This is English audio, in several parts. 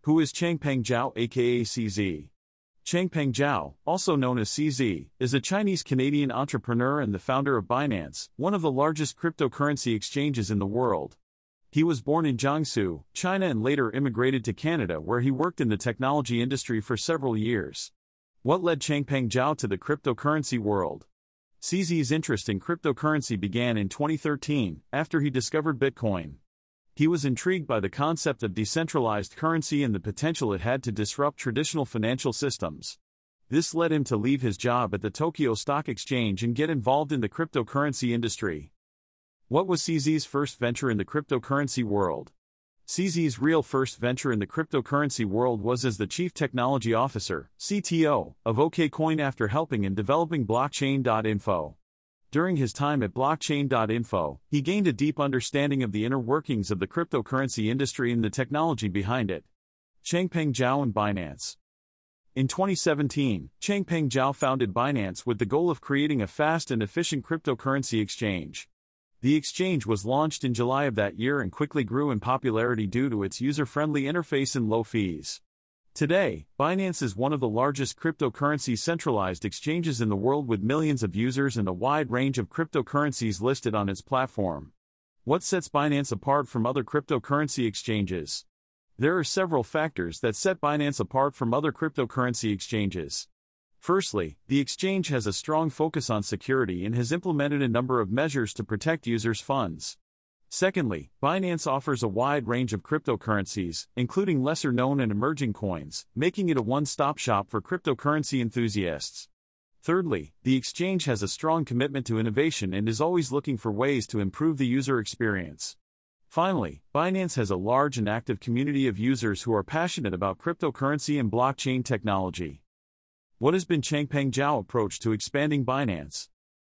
Who is Changpeng Zhao aka CZ? Changpeng Zhao, also known as CZ, is a Chinese-Canadian entrepreneur and the founder of Binance, one of the largest cryptocurrency exchanges in the world. He was born in Jiangsu, China and later immigrated to Canada where he worked in the technology industry for several years. What led Changpeng Zhao to the cryptocurrency world? CZ's interest in cryptocurrency began in 2013, after he discovered Bitcoin. He was intrigued by the concept of decentralized currency and the potential it had to disrupt traditional financial systems. This led him to leave his job at the Tokyo Stock Exchange and get involved in the cryptocurrency industry. What was CZ's first venture in the cryptocurrency world? CZ's real first venture in the cryptocurrency world was as the Chief Technology Officer, CTO, of OKCoin after helping in developing Blockchain.info. During his time at Blockchain.info, he gained a deep understanding of the inner workings of the cryptocurrency industry and the technology behind it. Changpeng Zhao and Binance. In 2017, Changpeng Zhao founded Binance with the goal of creating a fast and efficient cryptocurrency exchange. The exchange was launched in July of that year and quickly grew in popularity due to its user-friendly interface and low fees. Today, Binance is one of the largest cryptocurrency centralized exchanges in the world with millions of users and a wide range of cryptocurrencies listed on its platform. What sets Binance apart from other cryptocurrency exchanges? There are several factors that set Binance apart from other cryptocurrency exchanges. Firstly, the exchange has a strong focus on security and has implemented a number of measures to protect users' funds. Secondly, Binance offers a wide range of cryptocurrencies, including lesser-known and emerging coins, making it a one-stop shop for cryptocurrency enthusiasts. Thirdly, the exchange has a strong commitment to innovation and is always looking for ways to improve the user experience. Finally, Binance has a large and active community of users who are passionate about cryptocurrency and blockchain technology. What has been Changpeng Zhao's approach to expanding Binance?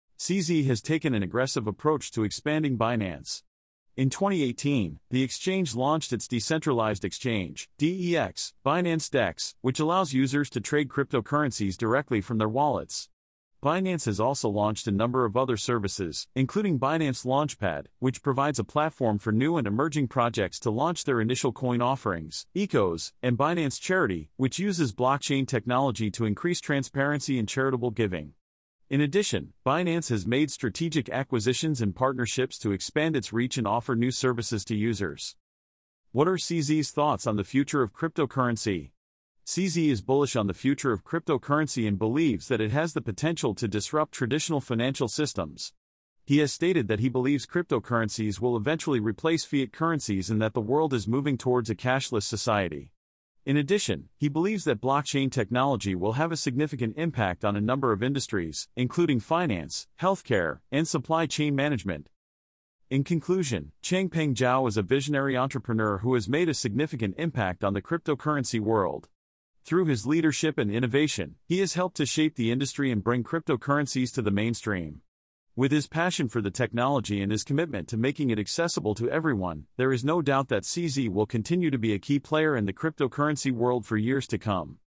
CZ has taken an aggressive approach to expanding Binance. In 2018, the exchange launched its decentralized exchange, DEX, Binance DEX, which allows users to trade cryptocurrencies directly from their wallets. Binance has also launched a number of other services, including Binance Launchpad, which provides a platform for new and emerging projects to launch their initial coin offerings, ECOs, and Binance Charity, which uses blockchain technology to increase transparency and charitable giving. In addition, Binance has made strategic acquisitions and partnerships to expand its reach and offer new services to users. What are CZ's thoughts on the future of cryptocurrency? CZ is bullish on the future of cryptocurrency and believes that it has the potential to disrupt traditional financial systems. He has stated that he believes cryptocurrencies will eventually replace fiat currencies and that the world is moving towards a cashless society. In addition, he believes that blockchain technology will have a significant impact on a number of industries, including finance, healthcare, and supply chain management. In conclusion, Changpeng Zhao is a visionary entrepreneur who has made a significant impact on the cryptocurrency world. Through his leadership and innovation, he has helped to shape the industry and bring cryptocurrencies to the mainstream. With his passion for the technology and his commitment to making it accessible to everyone, there is no doubt that CZ will continue to be a key player in the cryptocurrency world for years to come.